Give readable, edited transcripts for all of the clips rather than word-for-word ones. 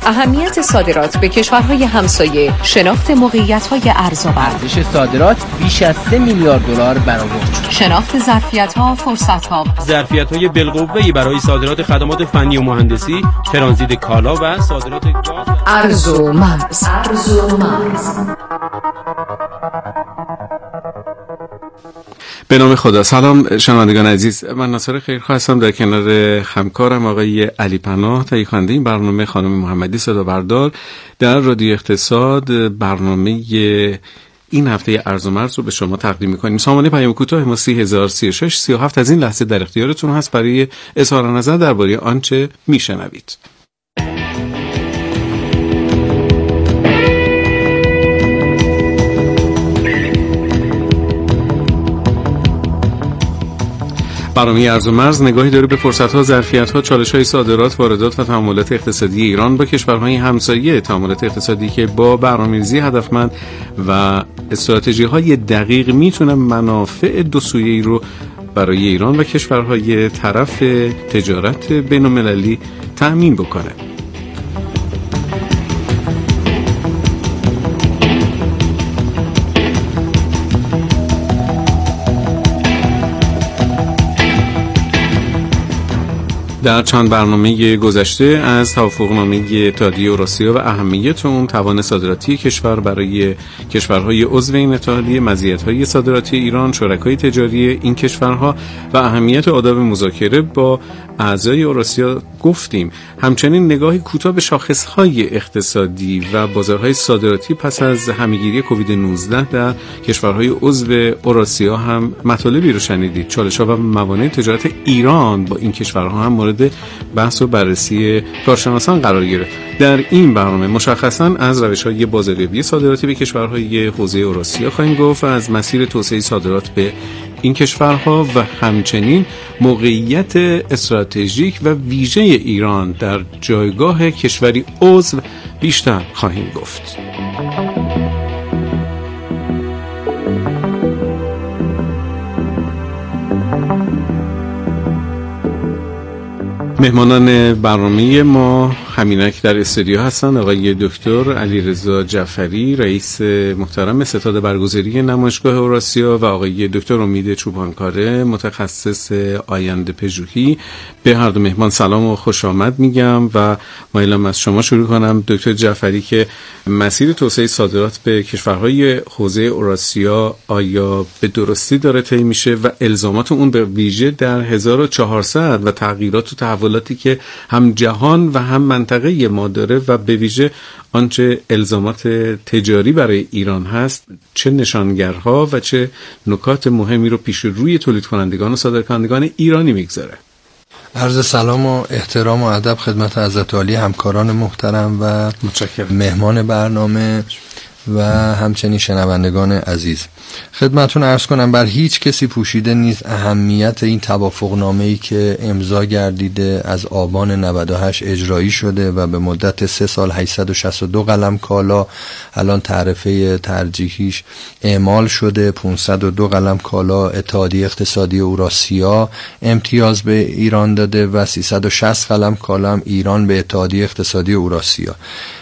اهمیت صادرات به کشورهای همسایه، شناخت موقعیت‌های ارزآور. ارزش صادرات بیش از 3 میلیارد دلار برآورد شد. شناخت ظرفیت‌ها، فرصت‌ها. ظرفیت‌های بالقوه‌ای برای صادرات خدمات فنی و مهندسی، ترانزیت کالا و صادرات گاز. ارز و مرز. به نام خدا. سلام شنوندگان عزیز، من ناصر خیرخواه هستم، در کنار همکارم آقای علی پناه تهیه کننده این برنامه خانم محمدی صدا بردار در رادیو اقتصاد. برنامه این هفته ارز و مرز رو به شما تقدیم می‌کنیم. سامانه پیام کوتاه ما 30036 37 از این لحظه در اختیارتون هست برای اظهار نظر درباره آنچه میشنوید. برنامه ارز و مرز نگاهی داره به فرصت‌ها، ظرفیت‌ها، چالش‌های صادرات، واردات و تعاملات اقتصادی ایران با کشورهای همسایه، تعاملات اقتصادی که با برنامه‌ریزی هدفمند و استراتژی‌های دقیق میتونه منافع دو سویه‌ای رو برای ایران و کشورهای طرف تجارت بین‌المللی تأمین بکنه. در چند برنامه گذشته از توافقنامه اتحادیه اوراسیا و اهمیت اون، توان صادراتی کشور برای کشورهای عضو این اتحادیه، مزیت‌های صادراتی ایران، شرکای تجاری این کشورها و اهمیت آداب مذاکره با اعضای اوراسیا گفتیم. همچنین نگاهی کوتاه به شاخص‌های اقتصادی و بازارهای صادراتی پس از همه‌گیری کووید 19 در کشورهای عضو اوراسیا هم مطالبی رو شنیدید. چالش‌ها و موانع تجارت ایران با این کشورها هم مورد بحث و بررسی کارشناسان قرار گرفت. در این برنامه مشخصاً از روش‌های بازاریابی صادراتی به کشورهای حوزه اوراسیا خواهیم گفت و از مسیر توسعه صادرات به این کشورها و همچنین موقعیت استراتژیک و ویژه ایران در جایگاه کشوری عضو بیشتر خواهیم گفت. مهمانان برنامه ما همینک در استودیو هستند. آقای دکتر علیرضا جعفری، رئیس محترم ستاد برگزاری نمایشگاه اوراسیا و آقای دکتر امید چوپانکاره، متخصص آینده پژوهی. به هر دو مهمان سلام و خوش آمد میگم و مایلم از شما شروع کنم دکتر جعفری که مسیر توسعه صادرات به کشورهای حوزه اوراسیا آیا به درستی داره طی میشه و الزامات اون به ویژه در 1400 و تغییرات و تحولاتی که هم جهان و هم منطقه ما داره و به ویژه آنچه الزامات تجاری برای ایران هست، چه نشانگرها و چه نکات مهمی رو پیش روی تولید کنندگان و صادرکنندگان ایرانی میگذاره؟ عرض سلام و احترام و ادب خدمت حضرت عالی، همکاران محترم و مهمان برنامه و همچنین شنوندگان عزیز. خدمتون عرض کنم بر هیچ کسی پوشیده نیست اهمیت این توافقنامه‌ای که امضا گردیده، از آبان 98 اجرایی شده و به مدت 3 سال 862 قلم کالا، الان تعرفه ترجیحیش اعمال شده، 502 قلم کالا اتحادیه اقتصادی اوراسیا امتیاز به ایران داده و 360 قلم کالا هم ایران به اتحادیه اقتصادی اوراسیا.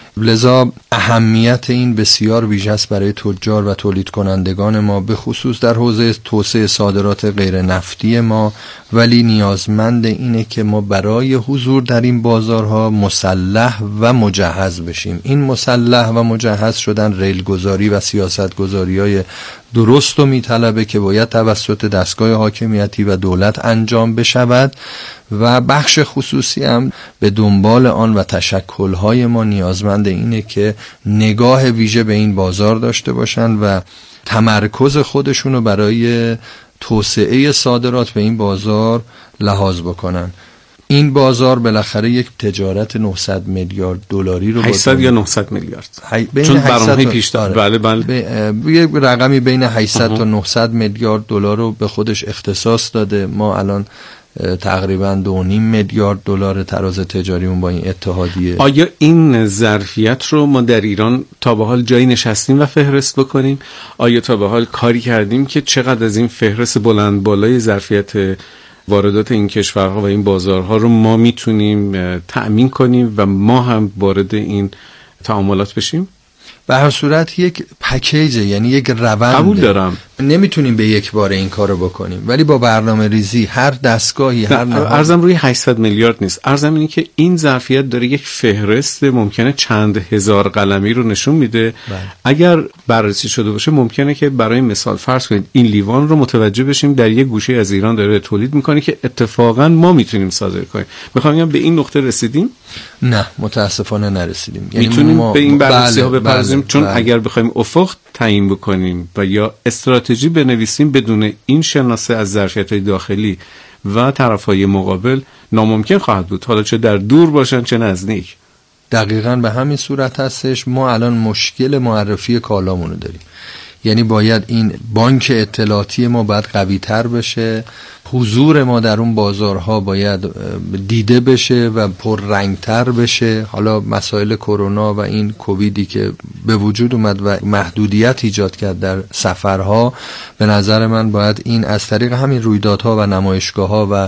لذا اهمیت این بسیار ویژه است برای تجار و تولید کنندگان ما، به خصوص در حوزه توسعه صادرات غیر نفتی ما، ولی نیازمند اینه که ما برای حضور در این بازارها مسلح و مجهز بشیم. این مسلح و مجهز شدن ریلگذاری و سیاست گذاری‌های درست و میطلبه که باید توسط دستگاه حاکمیتی و دولت انجام بشود و بخش خصوصی هم به دنبال آن و تشکل‌های ما نیازمند اینه که نگاه ویژه به این بازار داشته باشن و تمرکز خودشونو برای توسعه صادرات به این بازار لحاظ بکنن. این بازار بالاخره یک تجارت 900 میلیارد دلاری رو 800 یا 900 میلیارد چون برنامه پیش داره. بله یک رقمی بین 800 تا 900 میلیارد دلار رو به خودش اختصاص داده. ما الان تقریبا 2.5 میلیارد دلار تراز تجاریمون با این اتحادیه. آیا این ظرفیت رو ما در ایران تا به حال جایی نشستیم و فهرست بکنیم؟ آیا تا به حال کاری کردیم که چقدر از این فهرست بلند بالای ظرفیت واردات این کشورها و این بازارها رو ما میتونیم تأمین کنیم و ما هم وارد این تعاملات بشیم؟ به هر صورت یک پکیجه، یعنی یک روند. قبول دارم. نمیتونیم به یک باره این کارو بکنیم، ولی با برنامه ریزی هر دستگاهی هر ارزم روی 800 میلیارد نیست، ارزم اینه که این ظرفیت داره یک فهرست ممکنه چند هزار قلمی رو نشون میده. اگر بررسی شده باشه ممکنه که برای مثال فرض کنید این لیوان رو متوجه بشیم در یک گوشه از ایران داره تولید میکنه که اتفاقا ما میتونیم صادر کنیم. میخوام بگم به این نقطه رسیدیم؟ نه متاسفانه نرسیدیم. یعنی میتونیم به این بررسی ها بپردازیم، چون اگر بخوایم افق تعیین بکنیم و یا استراتژی بنویسیم بدون این شناسه از ظرفیت‌های داخلی و طرف‌های مقابل ناممکن خواهد بود، حالا چه در دور باشن چه نزدیک. دقیقاً به همین صورت هستش. ما الان مشکل معرفی کالامونو داریم، یعنی باید این بانک اطلاعاتی ما باید قوی تر بشه، حضور ما در اون بازارها باید دیده بشه و پررنگ تر بشه. حالا مسائل کرونا و این کوویدی که به وجود اومد و محدودیت ایجاد کرد در سفرها، به نظر من باید این از طریق همین رویدادها و نمایشگاه‌ها و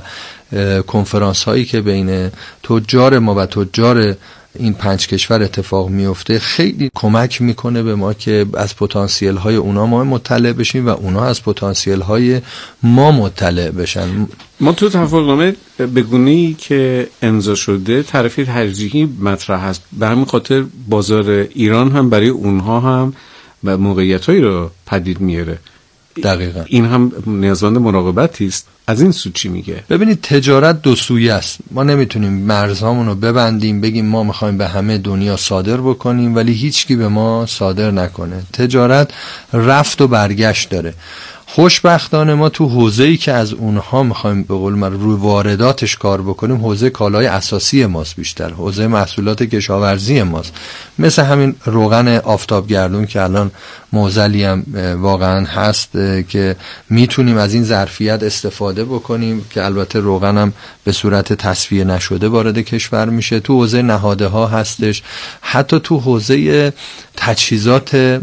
کنفرانس هایی که بین تجار ما و تجار این 5 کشور اتفاق میفته خیلی کمک میکنه به ما که از پتانسیل های اونا ما مطلع بشیم و اونا از پتانسیل های ما مطلع بشن. ما تو توافقنامه به گونه‌ای که امضا شده طرف ترجیحی مطرح هست، به همین خاطر بازار ایران هم برای اونها هم و موقعیتایی رو پدید میاره. دقیقاً این هم نیازمند مراقبتی است. از این سو چی میگه؟ ببینید تجارت دو سویه است. ما نمیتونیم مرزهامون رو ببندیم بگیم ما میخوایم به همه دنیا صادر بکنیم ولی هیچکی به ما صادر نکنه. تجارت رفت و برگشت داره. خوشبختانه ما تو حوزه‌ای که از اونها میخوایم به قول من روی وارداتش کار بکنیم، حوزه کالای اساسی ماست، بیشتر حوزه محصولات کشاورزی ماست، مثل همین روغن آفتابگردون که الان معضلی هم واقعا هست که میتونیم از این ظرفیت استفاده بکنیم که البته روغن هم به صورت تصفیه نشده وارد کشور میشه. تو حوزه نهاده ها هستش، حتی تو حوزه تجهیزات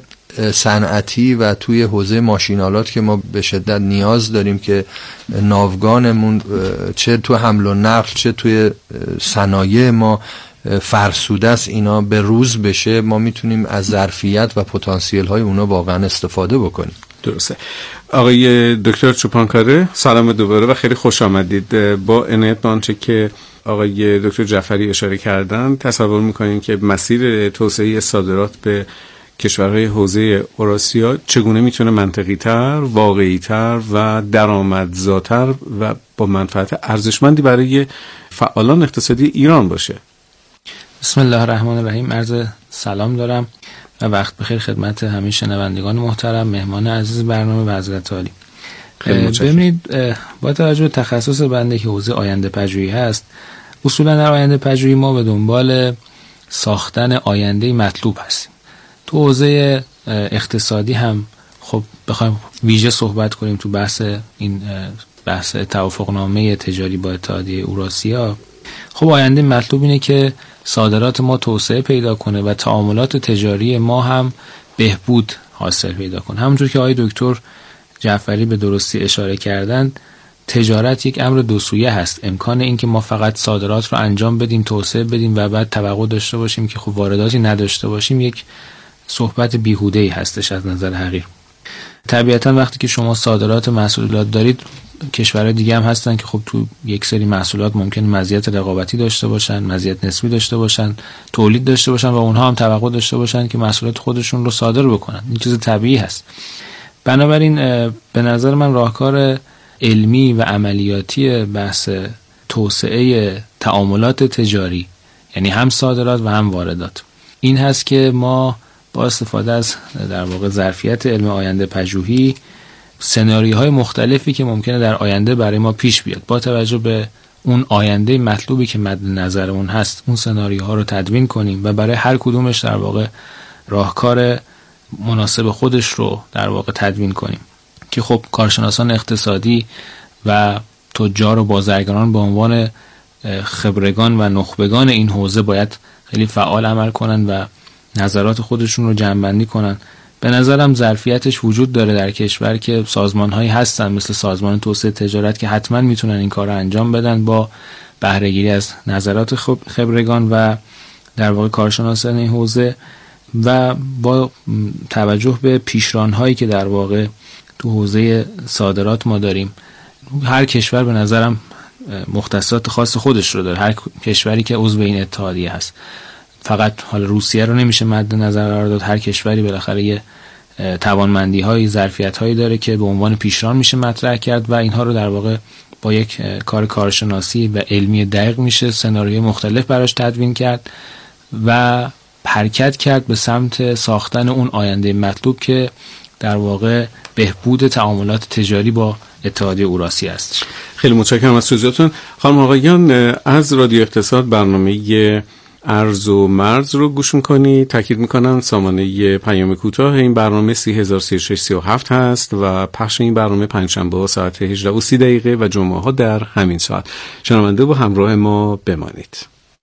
صنعتی و توی حوزه ماشینالات که ما به شدت نیاز داریم که ناوگانمون چه تو حمل و نقل چه توی صنایع ما فرسوده است اینا به روز بشه، ما میتونیم از ظرفیت و پتانسیل های اونا واقعا استفاده بکنیم. درسته. آقای دکتر چوپانکاره سلام دوباره و خیلی خوش آمدید. با عنایت به آنچه که آقای دکتر جعفری اشاره کردن تصور میکنیم که مسیر توسعه صادرات به کشورهای حوزه اوراسیا چگونه میتونه منطقی تر، واقعی تر و درآمدزاتر و با منفعت ارزشمندی برای فعالان اقتصادی ایران باشه؟ بسم الله الرحمن الرحیم. عرض سلام دارم و وقت بخیر خدمت همه شنوندگان محترم، مهمان عزیز برنامه و حضرت عالی. ببینید با توجه به تخصص بنده که حوزه آینده پژوهی هست، اصولا در آینده پژوهی ما به دنبال ساختن آینده مطلوب هستیم. تو حوزه اقتصادی هم خب بخوایم ویژه صحبت کنیم تو بحث توافقنامه تجاری با اتحادیه اوراسیا، خب آینده مطلوب اینه که صادرات ما توسعه پیدا کنه و تعاملات تجاری ما هم بهبود حاصل پیدا کنه. همونجور که آقای دکتر جعفری به درستی اشاره کردند، تجارت یک امر دو سویه هست. امکان این که ما فقط صادرات رو انجام بدیم، توسعه بدیم و بعد توقع داشته باشیم که خب وارداتی نداشته باشیم، یک صحبت بیهوده‌ای هستش از نظر حقیقی. طبیعتا وقتی که شما صادرات محصولات دارید، کشورهای دیگه هم هستن که خب تو یک سری محصولات ممکن مزیت رقابتی داشته باشن، مزیت نسبی داشته باشن، تولید داشته باشن و اونها هم توقع داشته باشن که محصولات خودشون رو صادر بکنن. این چیز طبیعی هست. بنابراین به نظر من راهکار علمی و عملیاتی بحث توسعه تعاملات تجاری، یعنی هم صادرات و هم واردات، این هست که ما با استفاده از در واقع ظرفیت علم آینده پژوهی سناریوهای مختلفی که ممکنه در آینده برای ما پیش بیاد، با توجه به اون آینده مطلوبی که مد نظرمون هست، اون سناریوها رو تدوین کنیم و برای هر کدومش در واقع راهکار مناسب خودش رو در واقع تدوین کنیم که خب کارشناسان اقتصادی و تجار و بازرگانان به عنوان خبرگان و نخبگان این حوزه باید خیلی فعال عمل کنن و نظرات خودشون رو جمع‌بندی کنن به نظرم ظرفیتش وجود داره در کشور که سازمان‌هایی هستن مثل سازمان توسعه تجارت که حتما میتونن این کار رو انجام بدن با بهره‌گیری از نظرات خبرگان و در واقع کارشناسان این حوزه و با توجه به پیشران‌هایی که در واقع تو حوزه صادرات ما داریم. هر کشور به نظرم مختصات خاص خودش رو داره، هر کشوری که عضو این اتحادیه هست. فقط حالا روسیه رو نمیشه مد نظر قرار داد، هر کشوری بالاخره یه توانمندی‌های، ظرفیت‌هایی داره که به عنوان پیشران میشه مطرح کرد و اینها رو در واقع با یک کار کارشناسی و علمی دقیق میشه سناریوی مختلف براش تدوین کرد و حرکت کرد به سمت ساختن اون آینده مطلوب که در واقع بهبود تعاملات تجاری با اتحادیه اوراسیه است. خیلی متشکرم از توضیحاتتون. خانم آقایان، از رادیو اقتصاد برنامه ارز و مرز رو گوش میکنی. تاکید میکنم سامانه پیام کوتاه این برنامه 303637 هست و پخش این برنامه پنجشنبه ساعت 18:30 و جمعه ها در همین ساعت. شنونده و همراه ما بمانید.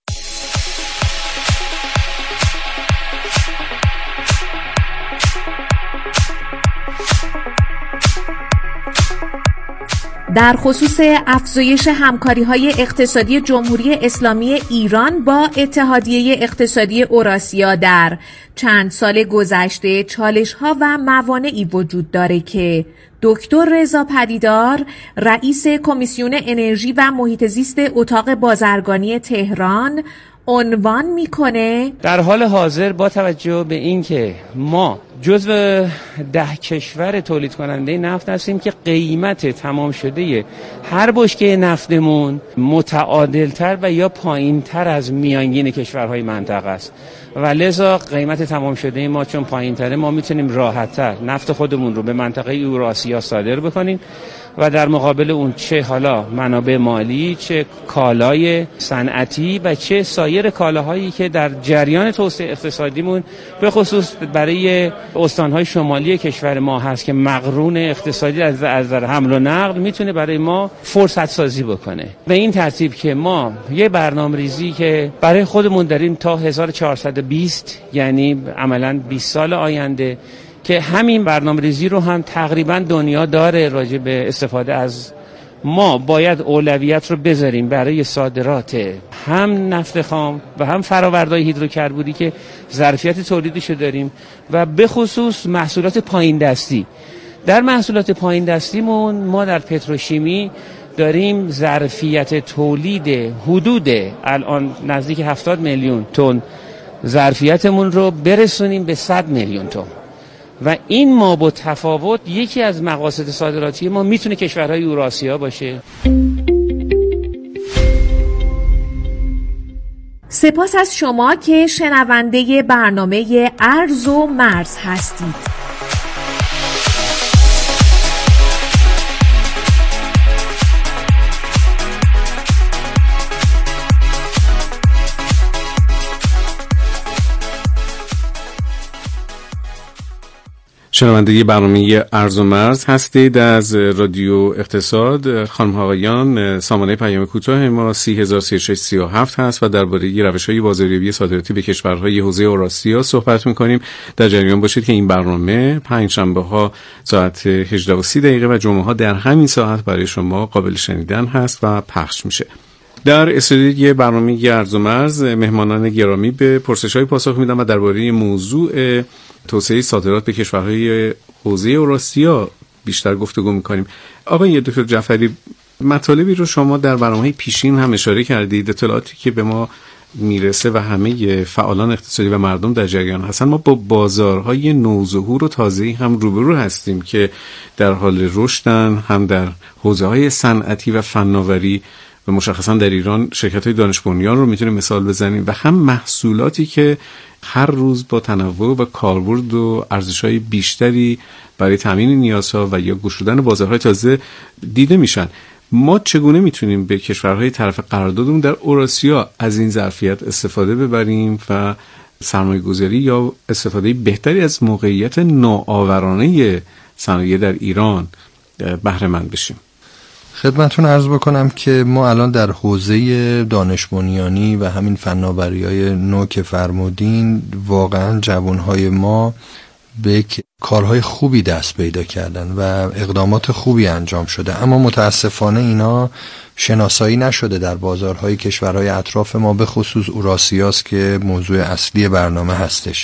در خصوص افزایش همکاری‌های اقتصادی جمهوری اسلامی ایران با اتحادیه اقتصادی اوراسیا در چند سال گذشته چالش‌ها و موانعی وجود داره که دکتر رضا پدیدار، رئیس کمیسیون انرژی و محیط زیست اتاق بازرگانی تهران عنوان میکنه. در حال حاضر با توجه به اینکه ما جزو 10 کشور تولید کننده نفت هستیم که قیمت تمام شده هر بشکه نفتمون متعادلتر و یا پایینتر از میانگین کشورهای منطقه است و لذا قیمت تمام شده ما چون پایینتره ما میتونیم راحت‌تر نفت خودمون رو به منطقه اوراسیا صادر بکنیم و در مقابل اون چه حالا منابع مالی، چه کالای صنعتی و چه سایر کالاهایی که در جریان توسعه اقتصادیمون به خصوص برای استانهای شمالی کشور ما هست که مقرون اقتصادی از نظر حمل و نقل میتونه برای ما فرصت سازی بکنه. به این ترتیب که ما یه برنامه‌ریزی که برای خودمون داریم تا 1420 یعنی عملاً 20 سال آینده که همین برنامه‌ریزی رو هم تقریبا دنیا داره راجع به استفاده از ما باید اولویت رو بذاریم برای صادرات هم نفت خام و هم فرآوردهای هیدروکربنی که ظرفیت تولیدش رو داریم و به خصوص محصولات پایین دستی. در محصولات پایین دستیمون ما در پتروشیمی داریم ظرفیت تولید حدود الان نزدیک 70 میلیون تن ظرفیتمون رو برسونیم به 100 میلیون تن و این ما با تفاوت یکی از مقاصد صادراتی ما میتونه کشورهای اوراسیا باشه. سپاس از شما که شنونده برنامه ارز و مرز هستید. شنونده برنامه ارز و مرز هستید از رادیو اقتصاد. خانم آقایان، سامانه پیام کوتاه ما 303637 هست و درباره روش‌های بازاریابی صادراتی به کشورهای حوزه اوراسیا صحبت می‌کنیم. در جریان باشید که این برنامه پنجشنبه‌ها ساعت 18:30 و جمعه‌ها در همین ساعت برای شما قابل شنیدن هست و پخش میشه. در استودیوی برنامه ارز و مرز مهمانان گرامی به پرسش‌های پاسخ میدن و درباره موضوع توسعه صادرات به کشورهای حوزه اوراسیا بیشتر گفتگو می‌کنیم. آقای دکتر جعفری، مطالبی رو شما در برنامه‌های پیشین هم اشاره کردید، اطلاعاتی که به ما میرسه و همه فعالان اقتصادی و مردم در جریان هستن. ما با بازارهای نوظهور و تازه‌ای هم روبرو هستیم که در حال رشدن، هم در حوزه‌های صنعتی و فناوری و مشخصا در ایران شرکت‌های دانش بنیان رو میتونیم مثال بزنیم و هم محصولاتی که هر روز با تنوع و کاربرد و ارزش‌های بیشتری برای تامین نیازها و یا گشودن بازارهای تازه دیده میشن. ما چگونه میتونیم به کشورهای طرف قراردادمون در اوراسیا از این ظرفیت استفاده ببریم و سرمایه‌گذاری یا استفاده بهتری از موقعیت نوآورانه صنایع در ایران بهره مند بشیم؟ خدمتتون عرض بکنم که ما الان در حوزه دانش بنیانی و همین فناوری‌های نو که فرمودین، واقعا جوانهای ما به یک کارهای خوبی دست پیدا کردن و اقدامات خوبی انجام شده، اما متاسفانه اینا شناسایی نشده در بازارهای کشورهای اطراف ما، به خصوص اوراسیاست که موضوع اصلی برنامه هستش.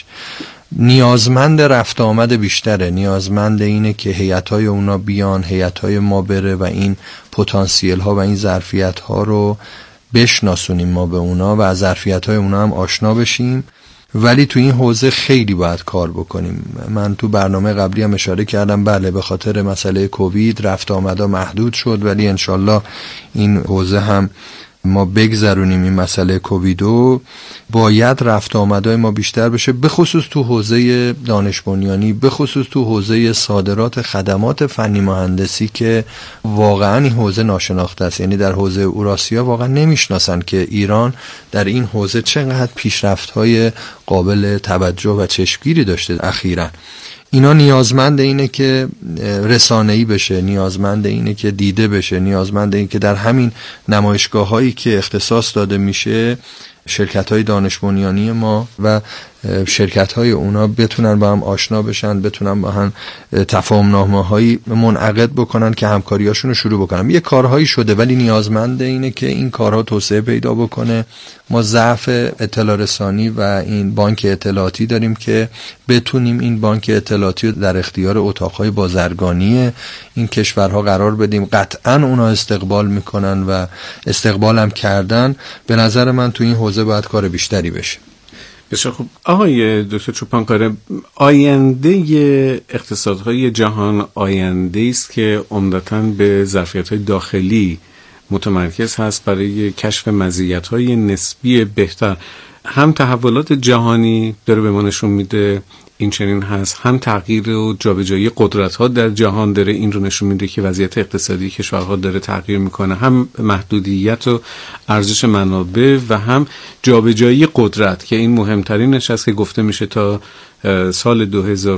نیازمند رفت آمد بیشتره، نیازمند اینه که هیئت‌های اونا بیان، هیئت‌های ما بره و این پتانسیل ها و این ظرفیت ها رو بشناسونیم ما به اونا و از ظرفیت های اونا هم آشنا بشیم. ولی تو این حوزه خیلی باید کار بکنیم. من تو برنامه قبلی هم اشاره کردم، بله به خاطر مسئله کووید رفت آمدا محدود شد، ولی انشالله این حوزه هم ما بگذرونیم این مسئله کوویدو. باید رفت آمدای ما بیشتر بشه، به خصوص تو حوزه دانش بنیانی، به خصوص تو حوزه صادرات خدمات فنی مهندسی که واقعا این حوزه ناشناخته است. یعنی در حوزه اوراسیا واقعا نمیشناسن که ایران در این حوزه چقدر پیشرفت‌های قابل توجه و چشمگیری داشته اخیراً. اینا نیازمند اینه که رسانه‌ای بشه، نیازمند اینه که دیده بشه، نیازمند اینه که در همین نمایشگاه‌هایی که اختصاص داده میشه شرکت‌های دانش بنیانی ما و شرکت‌های اونا بتونن با هم آشنا بشن، بتونن با هم تفاهم‌نامه‌هایی منعقد بکنن که همکاریاشون رو شروع بکنن. یه کارهایی شده ولی نیازمند اینه که این کارها توسعه پیدا بکنه. ما ضعف اطلاع رسانی و این بانک اطلاعاتی داریم که بتونیم این بانک اطلاعاتی رو در اختیار اتاق‌های بازرگانی این کشورها قرار بدیم. قطعاً اونا استقبال میکنن و استقبال هم کردن. به نظر من تو این حوزه باید کار بیشتری بشه. بسیار خوب. آقای دکتر چوپانکاره، آینده اقتصادهای جهان آینده است که عمدتاً به ظرفیت‌های داخلی متمرکز هست برای کشف مزیت‌های نسبی بهتر. هم تحولات جهانی داره به ما نشون میده این چنین هست، هم تغییر و جابجایی قدرت‌ها در جهان داره این رو نشون میده که وضعیت اقتصادی کشورها داره تغییر میکنه، هم محدودیت و ارزش منابع و هم جابجایی قدرت که این مهمترینش هست که گفته میشه تا سال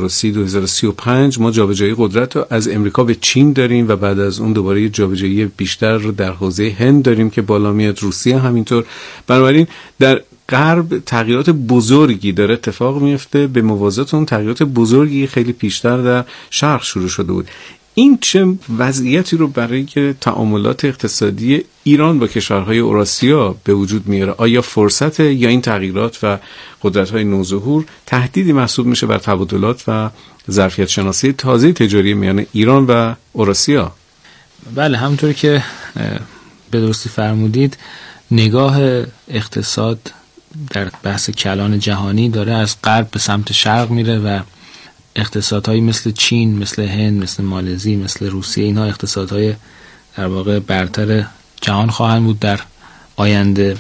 2030-2035 ما جابجایی قدرت رو از امریکا به چین داریم و بعد از اون دوباره جابجایی بیشتر رو در حوزه هند داریم که بالا میاد، روسیه همینطور. بنابراین در غرب تغییرات بزرگی داره اتفاق میفته، به موازات اون تغییرات بزرگی خیلی پیشتر در شرق شروع شده بود. این چه وضعیتی رو برای تعاملات اقتصادی ایران با کشورهای اوراسیا به وجود میاره؟ آیا فرصت یا این تغییرات و قدرت‌های نوظهور تهدیدی محسوب میشه بر تبادلات و ظرفیت شناسی تازه تجاری میان ایران و اوراسیا؟ بله، همونطور که به درستی فرمودید، نگاه اقتصاد در بحث کلان جهانی داره از غرب به سمت شرق میره و اقتصادهایی مثل چین، مثل هند، مثل مالزی، مثل روسیه، اینها اقتصادهای در واقع برتر جهان خواهند بود در آینده.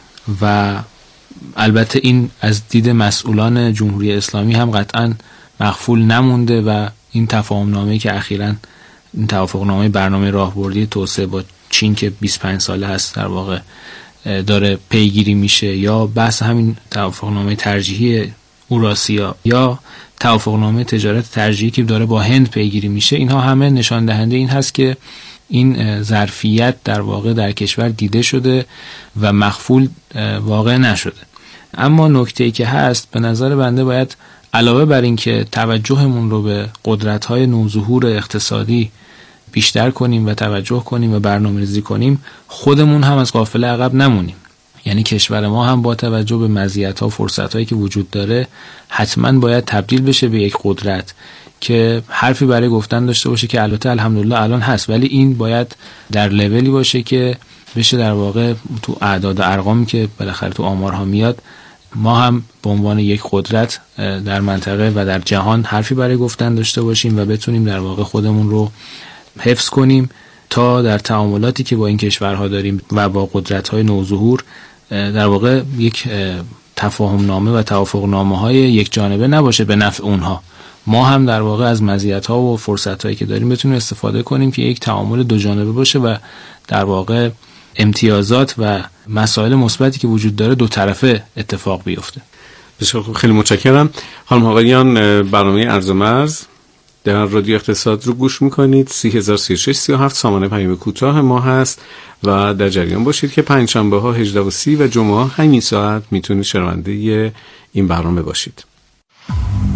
و البته این از دید مسئولان جمهوری اسلامی هم قطعا مغفول نمونده و این تفاهمنامه‌ای که اخیراً این توافقنامه برنامه راهبردی توسعه با چین که 25 ساله هست در واقع داره پیگیری میشه، یا بحث همین توافقنامه ترجیحی اوراسیا یا توافقنامه تجارت ترجیحی که داره با هند پیگیری میشه، اینها همه نشان دهنده این هست که این ظرفیت در واقع در کشور دیده شده و مخفول واقع نشده. اما نکته‌ای که هست، به نظر بنده باید علاوه بر این که توجهمون رو به قدرت‌های نوظهور اقتصادی بیشتر کنیم و توجه کنیم و برنامه‌ریزی کنیم، خودمون هم از قافله عقب نمونیم. یعنی کشور ما هم با توجه به مزیت‌ها و فرصت‌هایی که وجود داره حتما باید تبدیل بشه به یک قدرت که حرفی برای گفتن داشته باشه که البته الحمدلله الان هست، ولی این باید در لولی باشه که بشه در واقع تو اعداد و ارقامی که بالاخره تو آمارها میاد ما هم به عنوان یک قدرت در منطقه و در جهان حرفی برای گفتن داشته باشیم و بتونیم در واقع خودمون رو حفظ کنیم تا در تعاملاتی که با این کشورها داریم و با قدرت‌های نوظهور در واقع یک تفاهمنامه و توافقنامه‌های یک جانبه نباشه به نفع اونها. ما هم در واقع از مزیت‌ها و فرصت‌هایی که داریم بتونیم استفاده کنیم که یک تعامل دو جانبه باشه و در واقع امتیازات و مسائل مثبتی که وجود داره دو طرفه اتفاق بیفته. بسیار خوب، خیلی متشکرم. خانم آقایان، برنامه عرض و مرز در رادیو اقتصاد رو گوش میکنید. 303637 سامانه پیام کوتاه ما هست و در جریان باشید که پنجشنبه ها 18:30 و جمعه ها همین ساعت میتونید شنونده این برنامه باشید.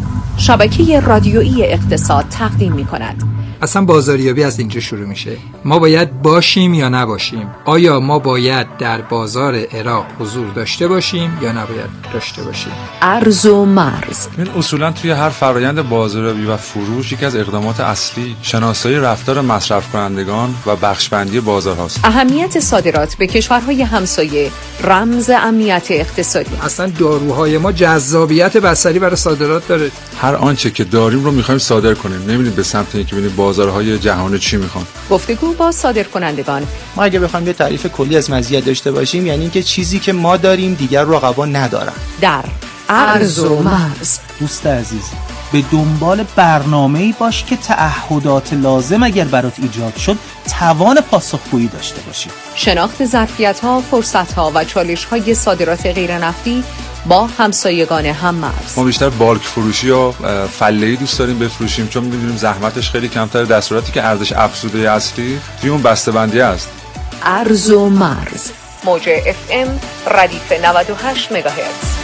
شبکه رادیویی اقتصاد تقدیم می‌کند. اصلا بازاریابی از اینجا شروع میشه. ما باید باشیم یا نباشیم؟ آیا ما باید در بازار عراق حضور داشته باشیم یا نباید داشته باشیم؟ ارز و مرز. این اصولا توی هر فرآیند بازاریابی و فروش یکی از اقدامات اصلی شناسایی رفتار مصرف کنندگان و بخشبندی بازارهاست. اهمیت صادرات به کشورهای همسایه رمز امنیت اقتصادی. اصلا داروهای ما جذابیت بصری برای صادرات داره. هر آنچه که داریم رو می‌خوایم صادر کنیم. نمی‌بینید به سمت اینکه ببینید بازارهای جهانی چی می‌خوان. گفتگو با صادرکنندگان. ما اگه بخوایم یه تعریف کلی از مزیت داشته باشیم یعنی اینکه چیزی که ما داریم دیگر رقبا ندارن. در ارز و مرز. دوست عزیز، به دنبال برنامه‌ای باش که تعهدات لازم اگر برات ایجاد شد توان پاسخگویی داشته باشی. شناخت ظرفیت‌ها، فرصت‌ها و چالش‌های صادرات غیرنفتی با همسایگان هم‌مرز. ما بیشتر بالک فروشی یا فله‌ای دوست داریم بفروشیم چون می‌دونیم زحمتش خیلی کمتره، در صورتی که ارزش افزوده اصلی توی اون بسته‌بندی است. ارز و مرز. موج FM ردیف 98 مگاهرتز.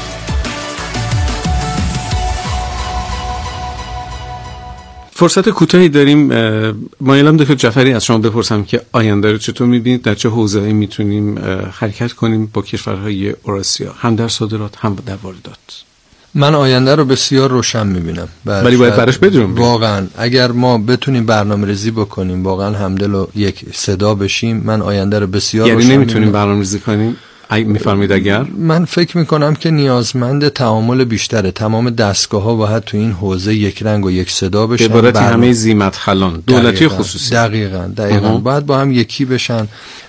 فرصت کوتاهی داریم. مایلم دکتر جعفری از شما بپرسم که آینده رو چطور می‌بینید؟ در چه حوزه‌ای میتونیم حرکت کنیم با کشورهای اوراسیا، هم در صادرات هم در واردات؟ من آینده رو بسیار روشن می‌بینم. ولی باید براش بدونیم. واقعا اگر ما بتونیم برنامه‌ریزی بکنیم، واقعا همدل و یک صدا بشیم، من آینده رو بسیار روشن یعنی نمیتونیم برنامه‌ریزی کنیم؟ میفرمایید اگر من فکر میکنم که نیازمند تعامل بیشتره. تمام دستگاه‌ها باید تو این حوزه یک رنگ و یک صدا بشن. عبارتی همه زیمت خلان دولتی و خصوصی. دقیقاً باید با هم یکی بشن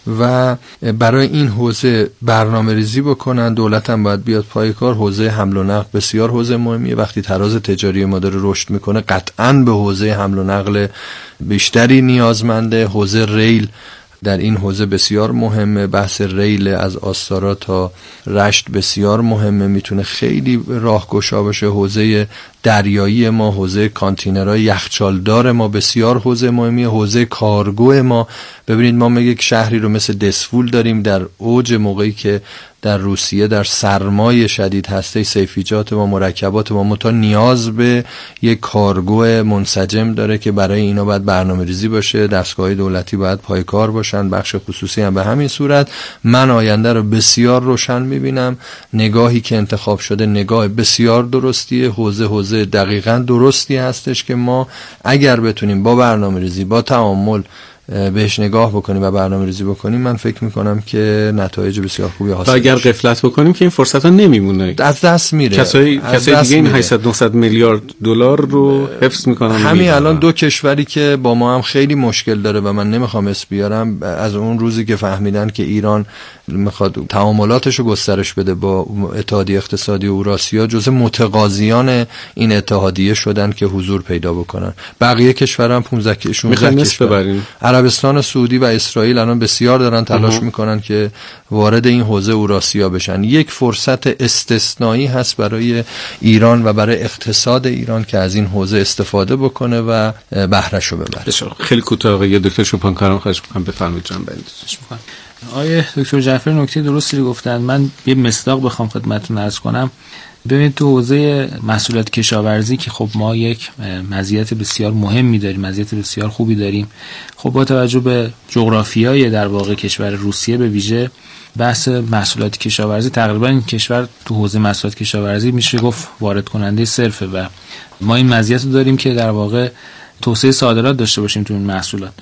و برای این حوزه برنامه‌ریزی بکنن. دولت هم باید بیاد پای کار. حوزه حمل و نقل بسیار حوزه مهمیه. وقتی تراز تجاری ما داره رشد میکنه قطعاً به حوزه حمل و نقل بیشتری نیازمنده. حوزه ریل در این حوزه بسیار مهمه. بحث ریل از آستارا تا رشت بسیار مهمه، میتونه خیلی راهگشا باشه. حوزه دریایی ما، حوزه کانتینرهای یخچالدار ما بسیار حوزه مهمیه. حوزه کارگو ما، ببینید ما یک شهری رو مثل دسفول داریم در اوج، موقعی که در روسیه در سرمای شدید هسته سیفیجات ما، مرکبات ما تا نیاز به یک کارگو منسجم داره که برای اینا باید برنامه‌ریزی باشه. دستگاه‌های دولتی باید پایکار باشن، بخش خصوصی هم به همین صورت. من آینده رو بسیار روشن می‌بینم. نگاهی که انتخاب شده نگاه بسیار درستیه. حوزه دقیقاً درستی هستش که ما اگر بتونیم با برنامه‌ریزی، با تعامل بهش نگاه بکنیم و برنامه‌ریزی بکنیم، من فکر میکنم که نتایج بسیار خوبی حاصل اگر غفلت بکنیم که این فرصت ها نمیمونه، از دست میره. کسای دیگه این 800-900 میلیارد دلار رو حفظ میکنن. همین الان دو کشوری که با ما هم خیلی مشکل داره و من نمیخوام اسم بیارم، از اون روزی که فهمیدن که ایران میخواد تعاملاتش رو گسترش بده با اتحادیه اقتصادی اوراسیا، جزء متقاضیان این اتحادیه شدن که حضور پیدا بکنن. بقیه کشورها هم 15-16 کشور، عربستان سعودی و اسرائیل الان بسیار دارن تلاش میکنن که وارد این حوزه اوراسیا بشن. یک فرصت استثنایی هست برای ایران و برای اقتصاد ایران که از این حوزه استفاده بکنه و بهره‌شو ببره. خیلی کوتاه آقای دکتر شوپانکاران خواهش می‌کنم بفرمایید جان بندیش. آقای دکتر جعفری نکته درستی گفتن. من یه مصداق بخوام خدمتتون عرض کنم. ببینید تو حوزه محصولات کشاورزی که خب ما یک مزیت بسیار مهمی داریم، مزیت بسیار خوبی داریم. خب با توجه به جغرافیای در واقع کشور روسیه به ویژه، بحث محصولات کشاورزی تقریبا این کشور تو حوزه محصولات کشاورزی میشه گفت وارد کننده صرفه و ما این مزیت رو داریم که در واقع توسعه صادرات داشته باشیم تو این محصولات.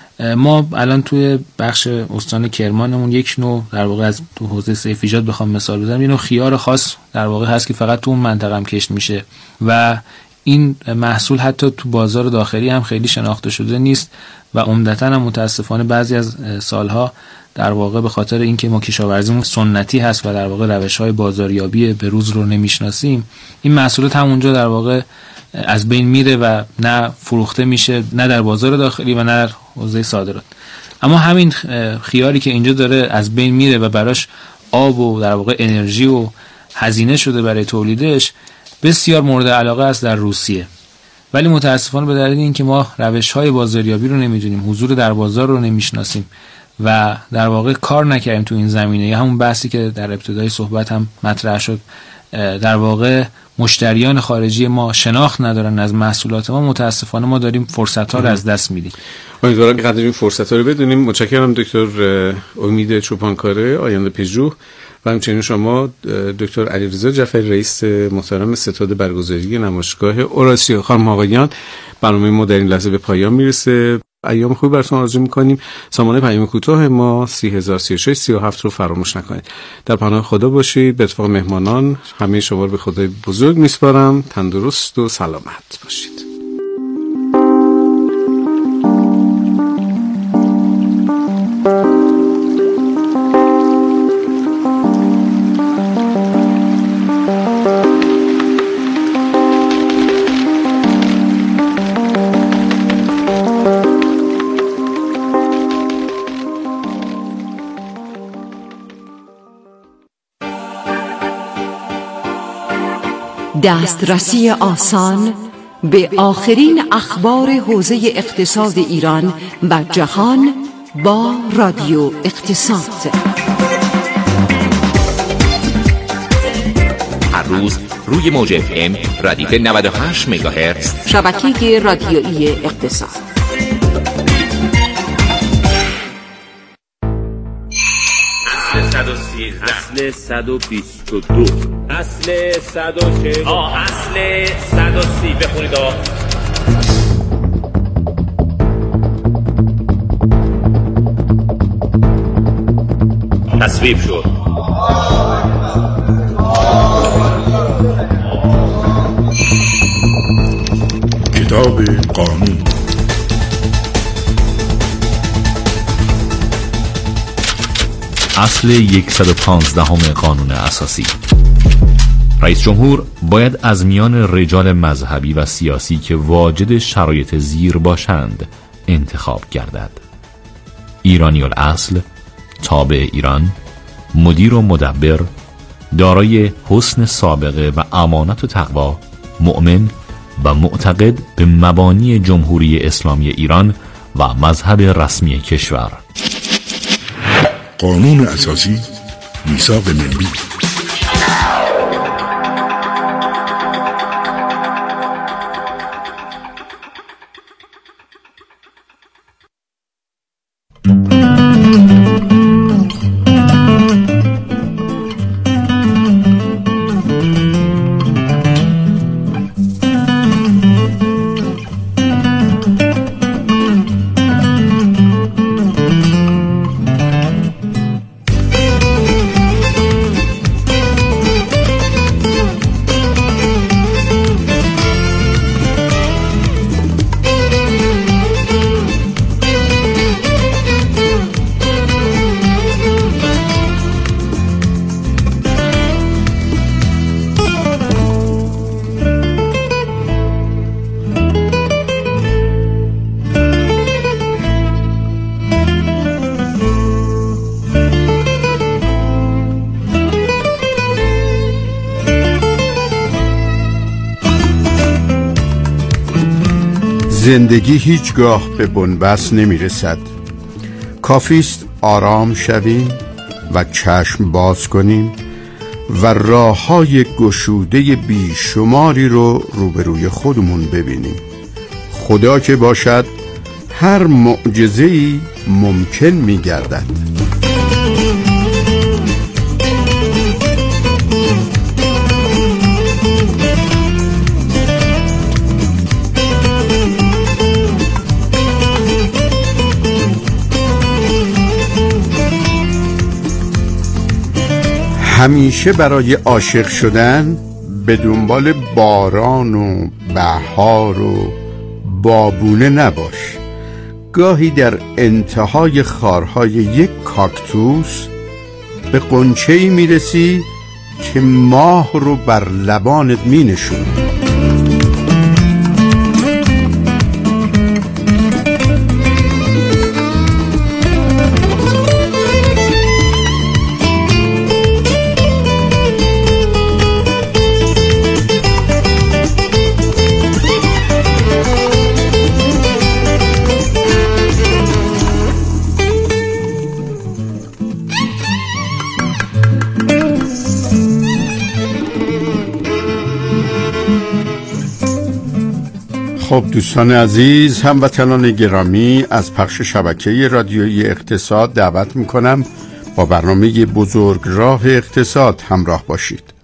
ما الان توی بخش استان کرمانمون یک نوع در واقع از تو حوزه سیفیجات بخوام مثال بزنم، یه نوع خیار خاص در واقع هست که فقط تو اون منطقه هم کشت میشه و این محصول حتی تو بازار داخلی هم خیلی شناخته شده نیست و عمدتاً هم متاسفانه بعضی از سالها در واقع به خاطر اینکه ما کشاورزیمون سنتی هست و در واقع روش‌های بازاریابی به روز رو نمیشناسیم، این محصولات همونجا در واقع از بین میره و نه فروخته میشه، نه در بازار داخلی و نه در حوزه صادرات. اما همین خیاری که اینجا داره از بین میره و براش آب و در واقع انرژی و هزینه شده برای تولیدش، بسیار مورد علاقه است در روسیه. ولی متاسفانه به دلیل اینکه ما روش‌های بازاریابی رو نمیدونیم، حضور در بازار رو نمیشناسیم و در واقع کار نکردیم تو این زمینه، یا همون بحثی که در ابتدای صحبت هم مطرح شد در واقع مشتریان خارجی ما شناخت ندارن از محصولات ما، متاسفانه ما داریم فرصت‌ها رو از دست میدیم. امیدوارم که قدر این فرصت‌ها رو بدونیم. متشکرم دکتر امید چوپانکاره، آینده پژوه، و همچنین شما دکتر علیرضا جعفری، رئیس محترم ستاد برگزاری نمایشگاه اوراسیا. خانم آقایان، برنامه ما در این لحظه به پایان میرسه. ایام خوبی براتون آرزو می‌کنیم. سامانه پیام کوتاه ما 3003637 رو فراموش نکنید. در پناه خدا باشید. به اتفاق مهمانان همه شما رو به خدای بزرگ میسپارم. تندرست و سلامت باشید. دسترسی آسان به آخرین اخبار حوزه اقتصاد ایران و جهان با رادیو اقتصاد. هر روز روی موج FM ردیف 98 مگاهرتز شبکه رادیویی اقتصاد. اصل 122 اصل 140 اصل 130 بخونید. تصویب شد. کتاب قانون. اصل 115 قانون اساسی. رئیس جمهور باید از میان رجال مذهبی و سیاسی که واجد شرایط زیر باشند انتخاب گردد: ایرانی الاصل، تابع ایران، مدیر و مدبر، دارای حسن سابقه و امانت و تقوا، مؤمن و معتقد به مبانی جمهوری اسلامی ایران و مذهب رسمی کشور. قانون اساسی، میثاق ملی. زندگی هیچگاه به بنبست نمی رسد. کافیست آرام شویم و چشم باز کنیم و راه‌های گشوده بیشماری رو روبروی خودمون ببینیم. خدا که باشد هر معجزه‌ای ممکن می گردد. همیشه برای عاشق شدن به دنبال باران و بهار و بابونه نباش. گاهی در انتهای خارهای یک کاکتوس به غنچه‌ای میرسی که ماه رو بر لبانت مینشونه. خب دوستان عزیز، هموطنان گرامی، از پخش شبکه رادیویی اقتصاد دعوت میکنم با برنامه بزرگ راه اقتصاد همراه باشید.